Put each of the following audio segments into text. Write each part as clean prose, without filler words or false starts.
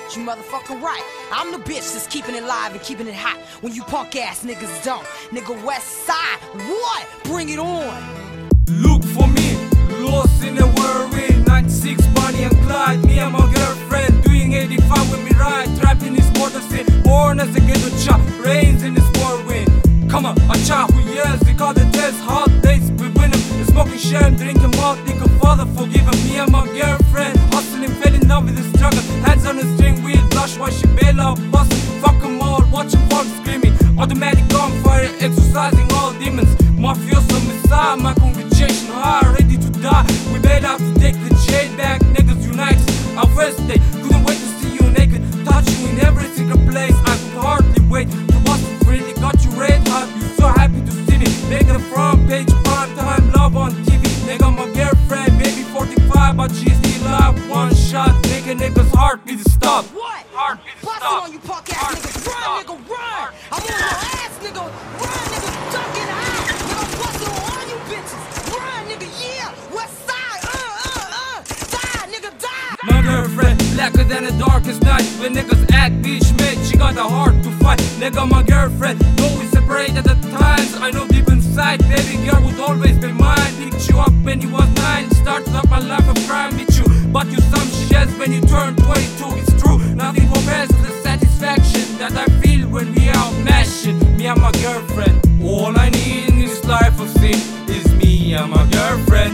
You motherfucking right. I'm the bitch that's keeping it live and keeping it hot when you punk ass niggas don't. Nigga West Side, what? Bring it on. Look for me, lost in a whirlwind. 96 Bonnie and Clyde, me and my girlfriend doing 85 with me right, trapped in this mortal sin. Born as a ghetto child, raised in this whirlwind. Come on, a child who yells, they call the test hard days. We win them, smoking sham, drinking malt liquor. Father forgive him, me and my girlfriend hustling, fell in love with the struggle. Hands on the string wheel, blush while she bail out, busting. Fuck them all, watching folks screaming. Automatic gunfire, exercising all demons. Mafioso messiah, my congregation high, ready to die. We bail out to take the jail back, niggas unite. Our first day, couldn't wait to see you naked, touch you in every single place. I could hardly wait to bust it freely, got you red hot. You so happy to see me, making the front page, prime time, love on TV. Nigga, my girlfriend, maybe 45, but she's still alive. One shot, making niggas heartbeat stop. What? Heartbeat Bustin' stop. on you punk ass niggas. Run, nigga, run. I'm on your ass, nigga. Run, nigga, ducking high. Nigga, I'm bustin' on you bitches. Run, nigga, yeah. West Side, die, nigga, die. My girlfriend, blacker than the darkest night. When niggas act bitch made, she got a heart to fight. Nigga, my girlfriend, though we separated at times, I know deep inside, baby girl would always be mine. Picked you up when you was 9, started up my life of crime with you. But you some sheds when you turn 22, it's true. Nothing compares to the satisfaction that I feel when we are mashing. Me and my girlfriend, all I need in this life of sin is me and my girlfriend.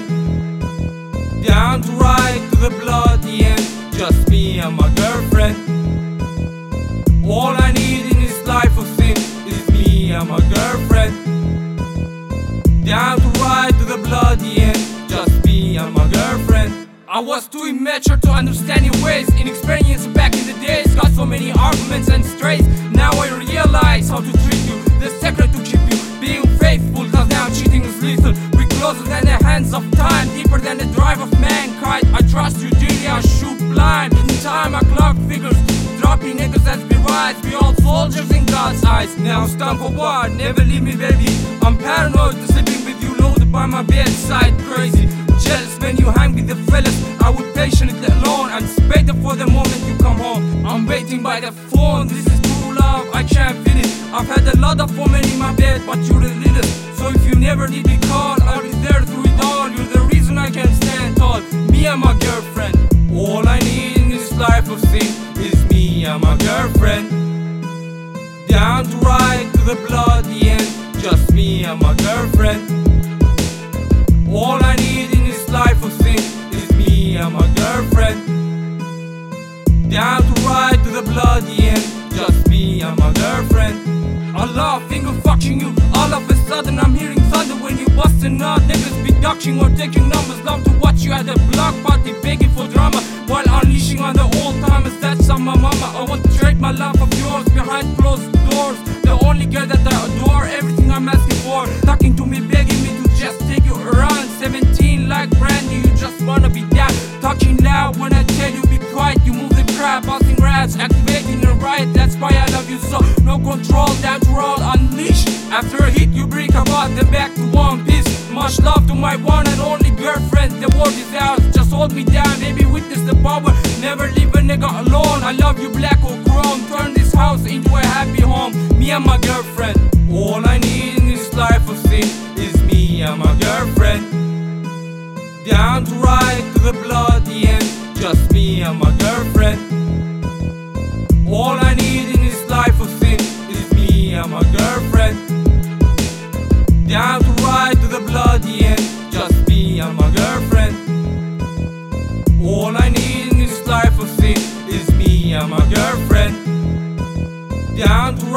Down to ride to the bloody end, just me and my girlfriend. All I need in this life of sin is me and my girlfriend. Down to ride to the bloody end, just me and my girlfriend. I was too immature to understand your ways, inexperienced back in the days. Got so many arguments and strays. Now I realize how to treat you, the secret to keep you being faithful, cause now cheating is lethal. We're closer than the hands of time, deeper than the drive of mankind. I trust you dearly, I shoot blind. In time my clock figures, dropping niggas as we rise. We all soldiers in God's eyes. Now it's time for war, never leave me baby. I'm paranoid, sleeping with you loaded by my bedside. Crazy, jealous when you hang with the fellas. I would patiently alone, anticipate for the moment you come home. I'm waiting by the phone, this is true love, I can't feel it. I've had a lot of women in my bed, but you're the littlest. So if you never need me call, I'll be there through it all. You're the reason I can stand tall, me and my girlfriend. All I need in this life of sin is me and my girlfriend. Down to ride to the bloody end, just me and my girlfriend. All I need in this life of sin is me and my girlfriend. Down to ride to the bloody end, just me and my girlfriend. I love finger fucking you. All of a sudden I'm hearing thunder when you busting out. Niggas be ducking or taking numbers. Love to watch you at a block party begging for drama while unleashing on the old timers. That's on my mama. I want to trade my love of yours behind closed doors. The only girl that I adore, everything I'm asking for. Talking to me, begging me to just take you around. 17 like brandy, you just wanna be down. Talking loud when I tell you be quiet. You move the crowd, busting rats, activating a riot. That's why I love you so. No control, down to roll, unleash. After a hit you break apart, then back to one piece. Much love to my one and only girlfriend. The world is ours, just hold me down, baby, witness the power. Never leave a nigga alone. I love you black or chrome. Turn this house into a happy home, me and my girlfriend. All I need in this life of sin is me and my girlfriend. Down to ride to the bloody end, just me and my girlfriend. All I need in this life of sin is me and my girlfriend. Down to ride to the bloody end, just me and my girlfriend. All I need in this life of sin is me and my girlfriend. Down to